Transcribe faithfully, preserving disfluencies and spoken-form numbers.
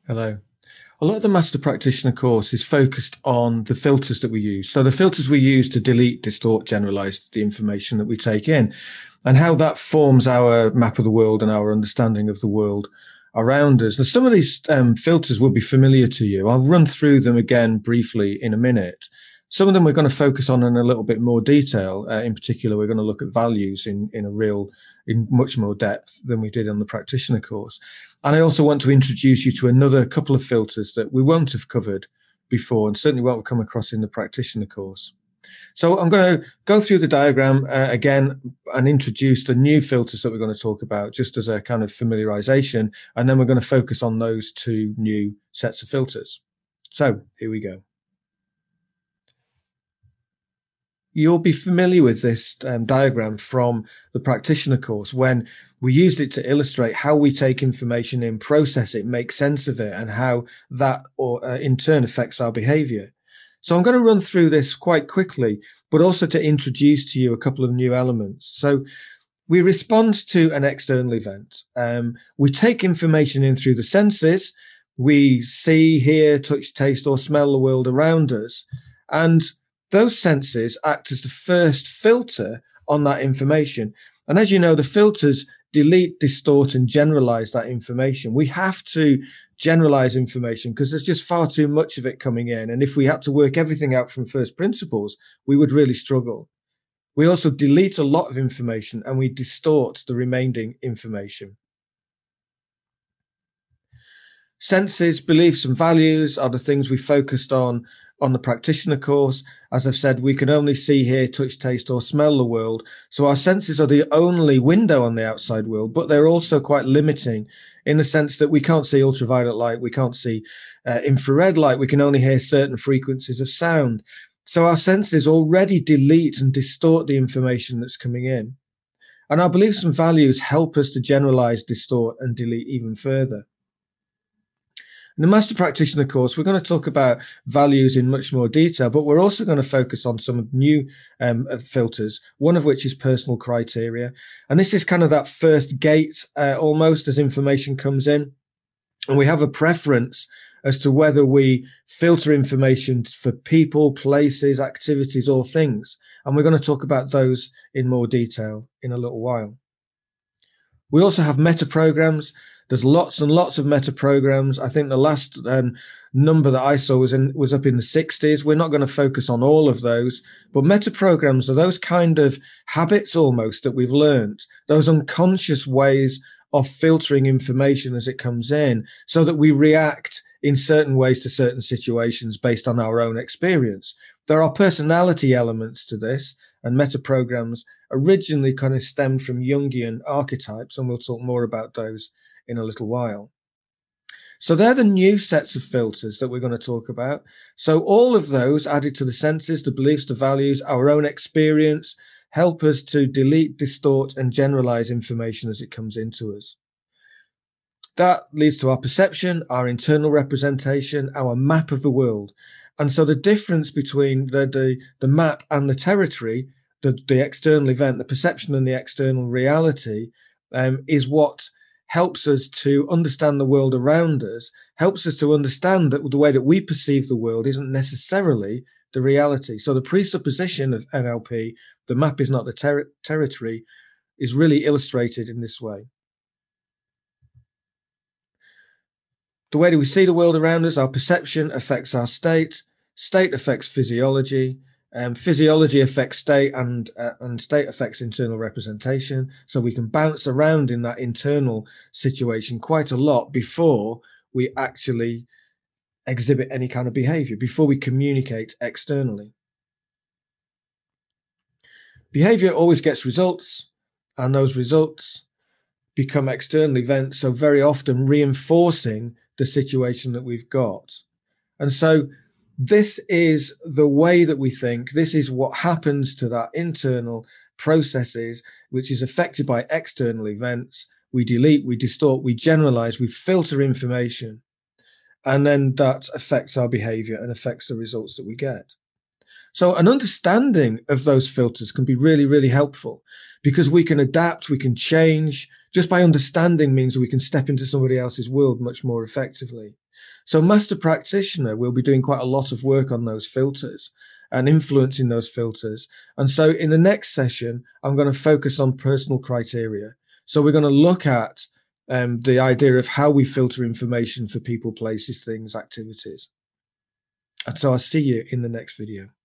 Hello. A lot of the Master Practitioner course is focused on the filters that we use. So the filters we use to delete, distort, generalize the information that we take in, and how that forms our map of the world and our understanding of the world around us. Now, some of these um, filters will be familiar to you. I'll run through them again briefly in a minute. Some of them we're going to focus on in a little bit more detail. Uh, in particular, we're going to look at values in, in a real, in much more depth than we did on the practitioner course. And I also want to introduce you to another couple of filters that we won't have covered before and certainly won't come across in the practitioner course. So I'm going to go through the diagram uh, again and introduce the new filters that we're going to talk about just as a kind of familiarization. And then we're going to focus on those two new sets of filters. So here we go. You'll be familiar with this um, diagram from the practitioner course when we used it to illustrate how we take information in, process it, make sense of it, and how that or uh, in turn affects our behavior. So I'm going to run through this quite quickly, but also to introduce to you a couple of new elements. So we respond to an external event. Um, we take information in through the senses. We see, hear, touch, taste, or smell the world around us. And those senses act as the first filter on that information. And as you know, the filters delete, distort, and generalize that information. We have to generalize information because there's just far too much of it coming in. And if we had to work everything out from first principles, we would really struggle. We also delete a lot of information and we distort the remaining information. Senses, beliefs, and values are the things we focused on on the practitioner course. As I've said, we can only see, hear, touch, taste, or smell the world. So our senses are the only window on the outside world, but they're also quite limiting in the sense that we can't see ultraviolet light, we can't see uh, infrared light, we can only hear certain frequencies of sound. So our senses already delete and distort the information that's coming in. And our beliefs and values help us to generalize, distort, and delete even further. In the Master Practitioner course, we're going to talk about values in much more detail, but we're also going to focus on some new um, filters, one of which is personal criteria. And this is kind of that first gate uh, almost as information comes in. And we have a preference as to whether we filter information for people, places, activities, or things. And we're going to talk about those in more detail in a little while. We also have meta programs. There's lots and lots of meta programs. I think the last um, number that I saw was in was up in the sixties. We're not going to focus on all of those, but meta programs are those kind of habits almost that we've learned, those unconscious ways of filtering information as it comes in so that we react in certain ways to certain situations based on our own experience. There are personality elements to this, and meta programs originally kind of stemmed from Jungian archetypes, and we'll talk more about those in a little while. So they're the new sets of filters that we're going to talk about. So all of those added to the senses, the beliefs, the values, our own experience, help us to delete, distort, and generalize information as it comes into us. That leads to our perception, our internal representation, our map of the world. And so the difference between the, the, the map and the territory, the, the external event, the perception and the external reality, um, is what helps us to understand the world around us, helps us to understand that the way that we perceive the world isn't necessarily the reality. So the presupposition of N L P, the map is not the ter- territory, is really illustrated in this way. The way that we see the world around us, our perception affects our state, state affects physiology, Um, physiology affects state, and uh, and state affects internal representation. So we can bounce around in that internal situation quite a lot before we actually exhibit any kind of behavior, before we communicate externally. Behavior always gets results, and those results become external events, so very often reinforcing the situation that we've got. And so this is the way that we think. This is what happens to that internal processes, which is affected by external events. We delete, we distort, we generalize, we filter information, and then that affects our behavior and affects the results that we get. So an understanding of those filters can be really, really helpful because we can adapt, we can change just by understanding means we can step into somebody else's world much more effectively. So master practitioner will be doing quite a lot of work on those filters and influencing those filters. And so in the next session, I'm going to focus on personal criteria. So we're going to look at um, the idea of how we filter information for people, places, things, activities. And so I'll see you in the next video.